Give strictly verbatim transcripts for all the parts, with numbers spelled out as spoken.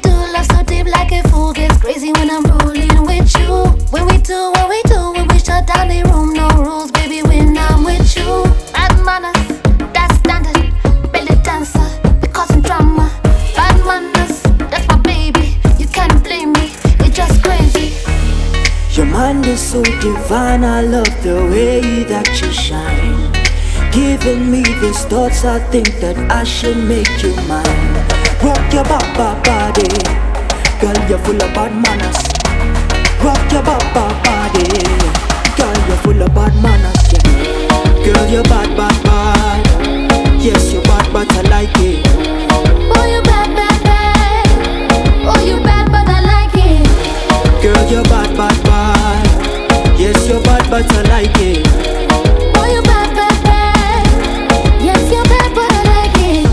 do love so deep like a fool gets crazy when I'm rolling with you. When we do what we do, when we shut down the room, no rules, baby, when I'm with you. Bad manners, that's standard. Belly dancer, we causing drama. Bad manners, that's my baby. You can't blame me, you're just crazy. Your mind is so divine, I love the way that you shine. Giving me these thoughts, I think that I should make you mine. Rock your baba body, girl, you're full of bad manners. Rock your baba body, girl, you're full of bad manners, yeah. Girl, you're bad, bad, bad. Yes, you're bad, but I like it. Oh, you bad, bad, bad. Oh, you bad, but I like it. Girl, you're bad, bad, bad. Yes, you're bad, but I like it. Oh, you bad, bad, bad. Yes, you're bad, but I like it.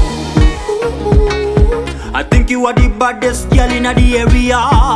Ooh, I think you are the baddest girl in the area.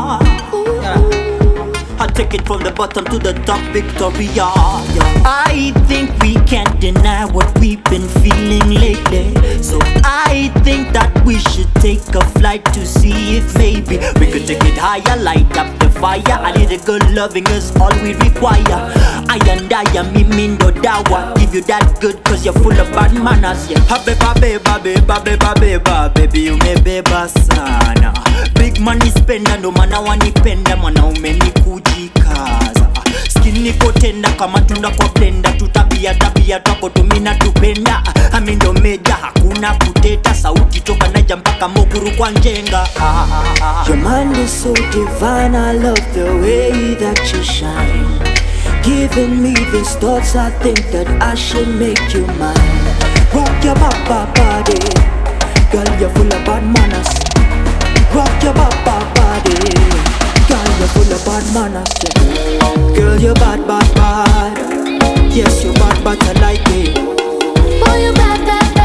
Yeah. I take it from the bottom to the top, Victoria. Yeah. I think we can't deny what we've been feeling lately. So I think that we should take a flight to see if maybe we could take it higher, light up the fire. I need a good loving is all we require. I and I am me mindo dawa. Give you that good cause you're full of bad manners, yeah. Habeba beba beba beba beba, baby you me beba sana. Big money spender, no mana wanipenda, mwanaume ni kujikaza. Skin niko tenda kama tunda kwa blender. Tutabia tabia twako tumina tupenda. Amindo meja hakuna kuteta. Sauti toka naja mpaka mokuru kwa njenga. Your mind is so divine, I love the way that you shine. Giving me these thoughts, I think that I should make you mine. Rock your baba body, girl, you're full of bad manners. Rock your baba body, girl, you're full of bad manners, yeah. Girl, you're bad, bad, bad. Yes, you're bad, but I like it. oh, you bad, bad,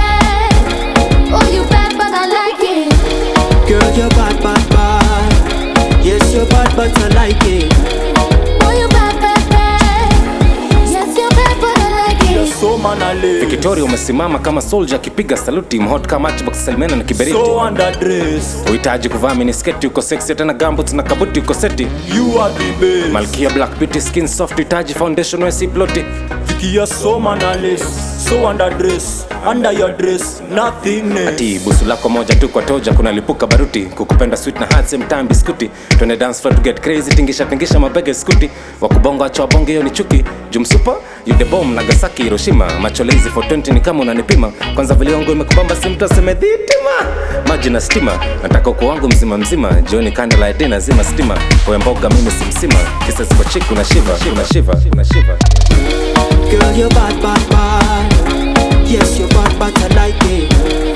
bad. Oh, you bad, but I like it. Girl, you're bad, bad, bad. Yes, you're bad, but I like it. Oh, you bad, bad, bad. Yes, you're bad, but I like it. So manale Victoria umesimama kama soldier akipiga saluti, mhot kama Matchbox Salmena na kiberiti. So underdress, Uhitaji kuvaa minisketi, uko sexy tena gumboots na kabuti uko seti. you are the best. Malkia Black Beauty skin soft, uhitaji foundation we si ploti. Vicky, you're so manales, so underdress. Under your dress, nothing else. Ati busu lako moja tu kwa toja, kuna lipuka baruti. Kukupenda sweet na hard same time biskuti. Twende dance floor to get crazy, tingisha tingisha mabege skuti. Wakubongo acho wabonge yo ni chuki. Jumsupa, you the bomb, Nagasaki, Hiroshima. Macho lazy for twenty ni kama unanipima. Kwanza vile wangu imekubamba si mtu aseme dhitima. Maji na stima, nataka uko wangu mzima mzima. Jioni candlelight dinner zima stima. Kwa mboga mimi si msima. Kisa ziko chick una shiva, una shiva, una shiva. Girl, you're bad, bad, bad. Yes, you're bad, but I like it.